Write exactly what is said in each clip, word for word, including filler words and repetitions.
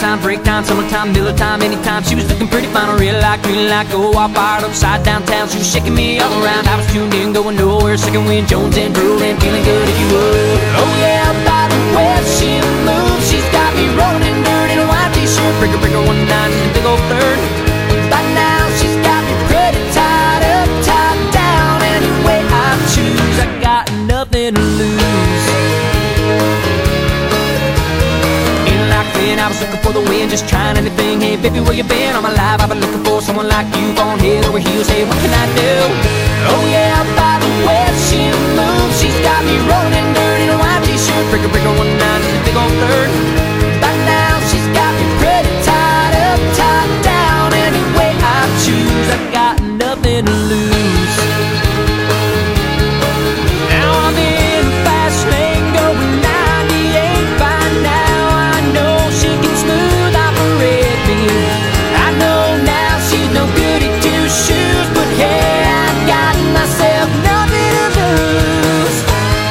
time, break time, summertime, Miller time, anytime. She was looking pretty fine, real like, green like, go all fired upside downtown. She was shaking me all around, I was tuned in, going nowhere, second wind, Jones and drooling, feeling good if you would. Oh yeah, by the way she moves, she's got me rolling in dirt in a white t-shirt, breaker, breaker, one nine in a big old third. By now she's got me pretty tied up, tied down. Any way I choose, I got nothing to lose. I was looking for the wind, just trying anything. Hey baby, where you been? All my life I've been looking for someone like you, on head over heels. Hey, what can I do? Oh yeah, by the way she moves, she's got me rolling in dirt in a white t-shirt, breaker, breaker, one nine in a big old third. By now she's got me pretty tied up, tied down. Any way I choose, I got nothing to lose. Now I'm in the fast lane going ninety-eight by now. She can smooth operate me. I know now she's no good at two shoes, but hey, I got myself nothing to lose.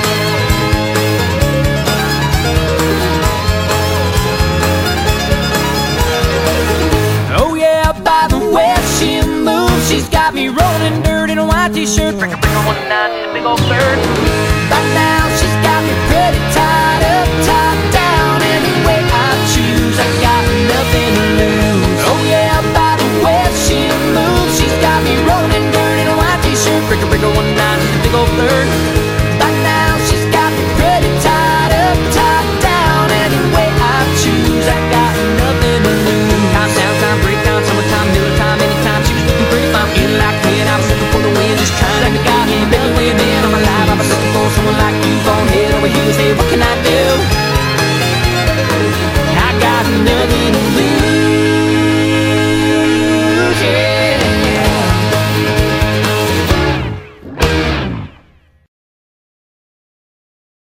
Oh yeah, by the way she moves, she's got me rolling dirt in a white t-shirt, breaker, breaker, one nine in a big old bird.